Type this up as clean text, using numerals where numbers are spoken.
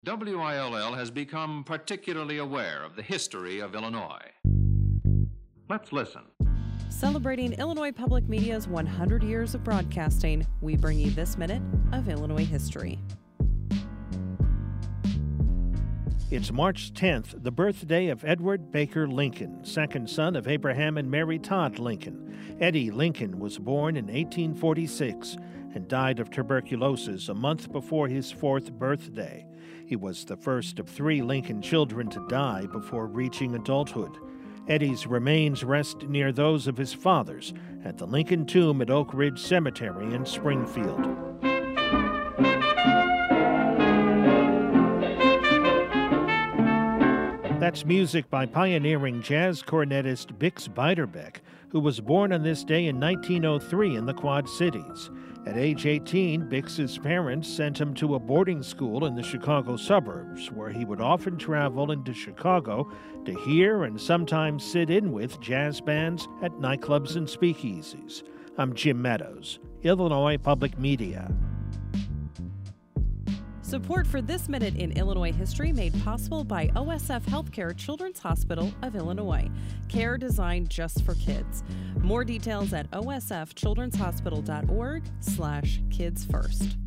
WILL has become particularly aware of the history of Illinois. Let's listen. Celebrating Illinois Public Media's 100 years of broadcasting, we bring you this minute of Illinois history. It's March 10th, the birthday of Edward Baker Lincoln, second son of Abraham and Mary Todd Lincoln. Eddie Lincoln was born in 1846 and died of tuberculosis a month before his fourth birthday. He was the first of three Lincoln children to die before reaching adulthood. Eddie's remains rest near those of his fathers at the Lincoln Tomb at Oak Ridge Cemetery in Springfield. That's music by pioneering jazz cornetist Bix Beiderbecke, who was born on this day in 1903 in the Quad Cities. At age 18, Bix's parents sent him to a boarding school in the Chicago suburbs, where he would often travel into Chicago to hear and sometimes sit in with jazz bands at nightclubs and speakeasies. I'm Jim Meadows, Illinois Public Media. Support for This Minute in Illinois History made possible by OSF Healthcare Children's Hospital of Illinois. Care designed just for kids. More details at osfchildrenshospital.org/kidsfirst.